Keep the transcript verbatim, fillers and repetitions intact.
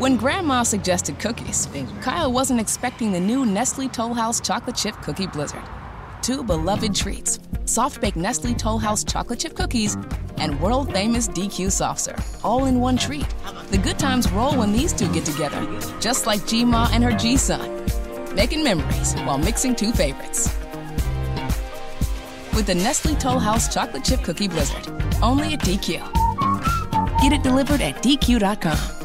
When Grandma suggested cookies, Kyle wasn't expecting the new Nestle Toll House Chocolate Chip Cookie Blizzard. Two beloved treats, soft-baked Nestle Toll House chocolate chip cookies and world-famous D Q soft serve, all in one treat. The good times roll when these two get together, just like G-Ma and her G-Son, making memories while mixing two favorites. With the Nestle Toll House Chocolate Chip Cookie Blizzard, only at D Q. Get it delivered at D Q dot com.